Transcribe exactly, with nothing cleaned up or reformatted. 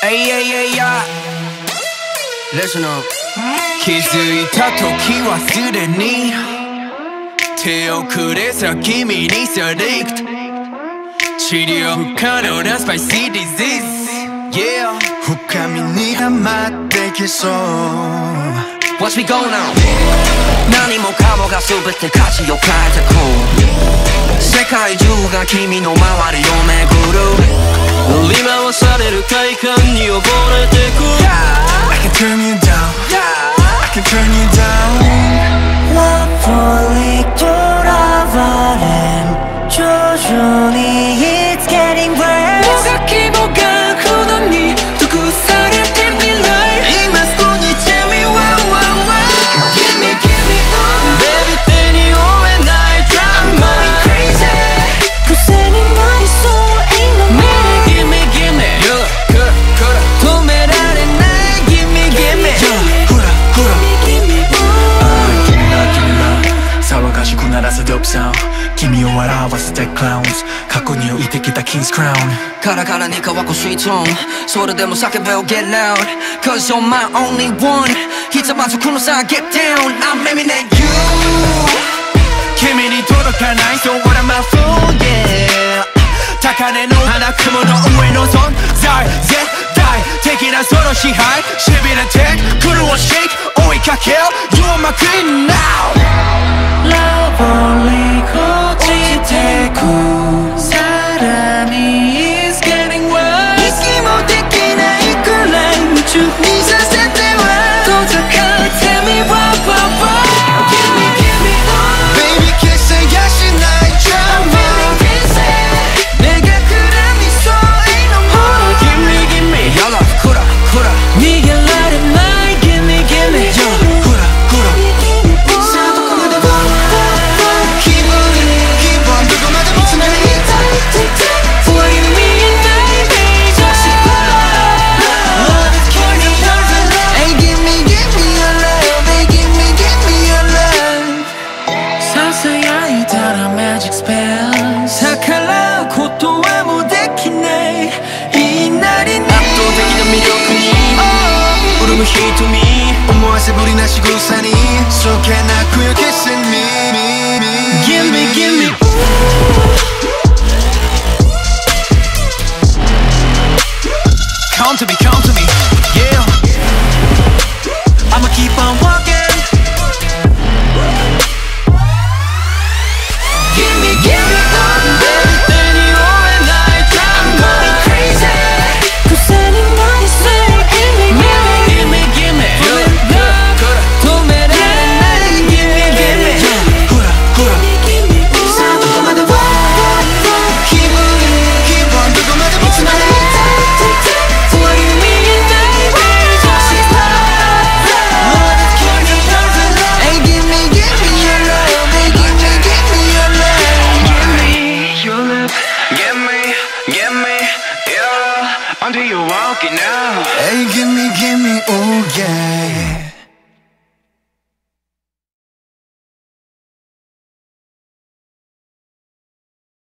Ay, ay, ay, ay. Listen up. 気づいた時はすでに手遅れさ君にさリクト治療不可能なスパイシーディジーズ Yeah 深みにはまってきそう Watch me go now 何もかもが全て価値を変えてく世界中が君の周りを巡る振り回される快感に溺れてく I can turn you down I can turn you down Lovely 돌아버린 조준이 It's getting worse 뭐가 기모가 굳었니 또 그 살을 take me like 이 맛뿐이 tell me why why why Give me give me all Baby 때니 오해 나의 drama I'm going crazy 그 셈이 말이 so ain't no more Give me give me Yeah 그래 그래 도매라는 나의 Give me give me 후라 후라 Give me more Give me love give me love騒がしく鳴らすドープサウンド君を笑わせてクラウンズ過去に置いてきたキングスクラウンカラカラに乾くシートンそれでも叫べよ Get loud Cause you're my only one ひざまずくのさ Get down I'm aiming at you 君に届かない So what am I for yeah 高嶺の花雲の上の存在絶対的なその支配しびれてくるを shake 追いかけよ You are my queen now Lovely 고치되고 사람이 It's getting worse 息もできないくらい夢中にさせては遠ざかる Tell me why why why Give me give me all Baby kiss せやしない I'm drama feeling crazy 내가 그래 니 so ain't no more Give me give me 야라 쿠라 쿠라 네가 나를 날 Give me give me 후라 후라 さあどこまでも気分気分どこまでもつながりたい For you me and I baby just love is killing me Hey give me give me your love Hey give me give me your love ささやいたら Magic spell 逆らうことはもうできないいいなりに圧倒的な魅力に潤む瞳思わせぶりな仕草にそけなくよ Kissing me Give me give me Come to me come to me Yeah I'ma keep on walking Give me give me all Baby 때니 오해 나의 drama I'm going crazy 그 셈이 말이 so ain't no more Give me give me 도매라는 나의 Give me give me 후라 후라 Give me more さあどこまでも気分気分どこまでもつながりたい For you me and I baby just love Love is killing me Hey give me give me your love Hey give me give me your love Give me your love Give me give me your love Until you're walking out Hey give me give me oh yeah